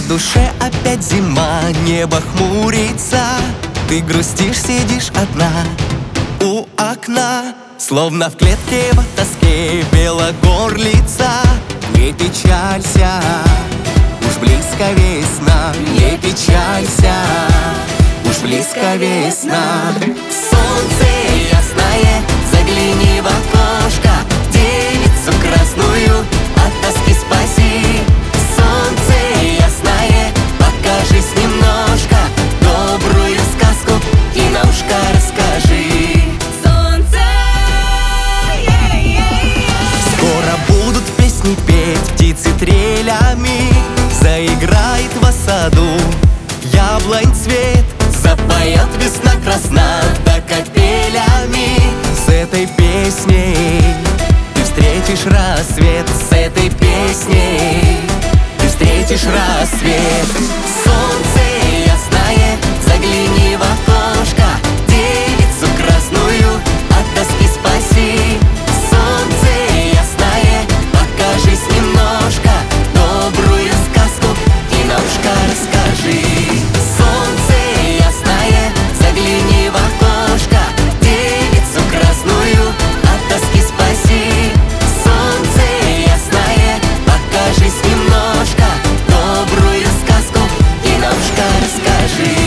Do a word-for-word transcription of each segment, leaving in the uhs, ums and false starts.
душе опять зима, небо хмурится. Ты грустишь, сидишь одна у окна, словно в клетке в тоске белогорлица. Не печалься, уж близко весна. Не печалься, уж близко весна. Солнце ясное, загляни в окошко, девицу красную от тоски спаси. Солнце ясное, покажись немножко, добрую сказку и на ушко расскажи. Солнце, скоро будут песни петь птицы трелями, заиграет в саду яблонь цвет, запоет весна красна да капелями. С этой песней ты встретишь рассвет, с этой песней ты встретишь рассвет. Солнце ясное, загляни в окошко, девицу красную от тоски спаси. Солнце ясное, покажись немножко, добрую сказку и на ушко расскажи. Солнце ясное, загляни в окошко, девицу красную от тоски спаси. Солнце ясное, покажись немножко, добрую сказку и на ушко расскажи.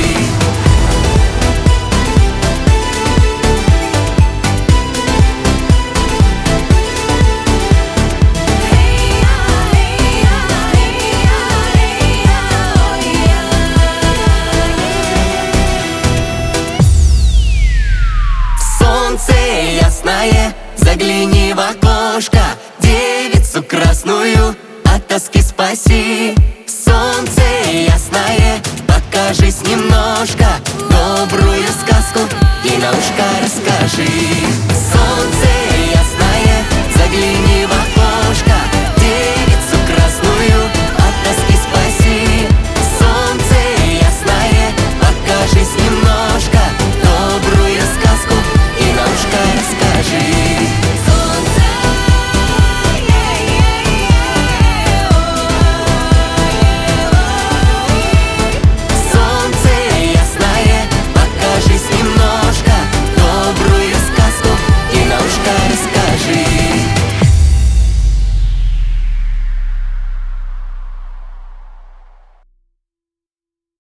Солнце ясное, загляни в окошко, девицу красную от тоски спаси. Солнце ясное, покажись немножко, добрую сказку и на ушко расскажи. Солнце